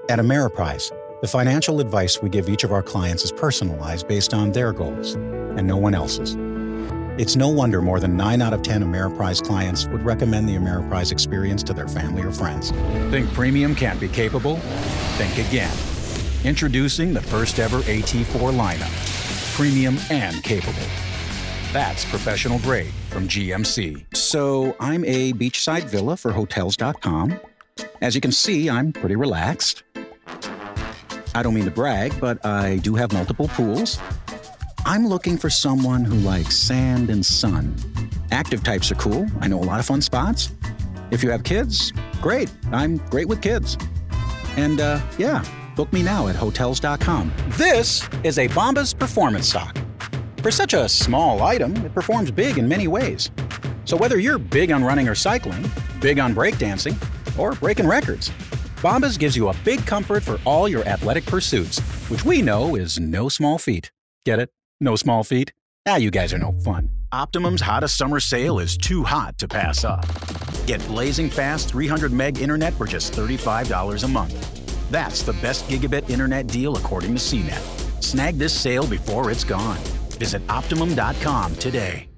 At Ameriprise, the financial advice we give each of our clients is personalized based on their goals and no one else's. It's no wonder more than 9 out of 10 Ameriprise clients would recommend the Ameriprise experience to their family or friends. Think premium can't be capable? Think again. Introducing the first ever AT4 lineup. Premium and capable. That's professional grade from GMC. So I'm a beachside villa for Hotels.com. As you can see, I'm pretty relaxed. I don't mean to brag, but I do have multiple pools. I'm looking for someone who likes sand and sun. Active types are cool. I know a lot of fun spots. If you have kids, great. I'm great with kids. And book me now at Hotels.com. This is a Bombas performance stock. For such a small item, it performs big in many ways. So whether you're big on running or cycling, big on breakdancing, or breaking records, Bombas gives you a big comfort for all your athletic pursuits, which we know is no small feat. Get it? No small feat? You guys are no fun. Optimum's hottest summer sale is too hot to pass up. Get blazing fast 300 meg internet for just $35 a month. That's the best gigabit internet deal according to CNET. Snag this sale before it's gone. Visit Optimum.com today.